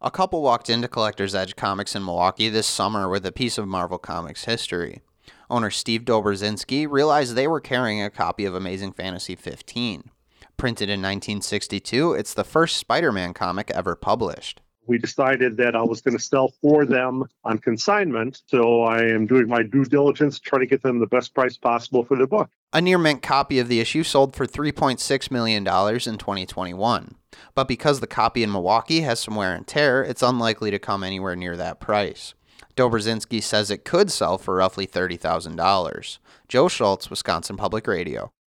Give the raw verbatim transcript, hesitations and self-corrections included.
A couple walked into Collector's Edge Comics in Milwaukee this summer with a piece of Marvel Comics history. Owner Steve Dobrzinski realized they were carrying a copy of Amazing Fantasy fifteen. Printed in nineteen sixty-two, it's the first Spider-Man comic ever published. We decided that I was going to sell for them on consignment, so I am doing my due diligence to try to get them the best price possible for the book. A near-mint copy of the issue sold for three point six million dollars in twenty twenty-one. But because the copy in Milwaukee has some wear and tear, it's unlikely to come anywhere near that price. Dobrzinski says it could sell for roughly thirty thousand dollars. Joe Schultz, Wisconsin Public Radio.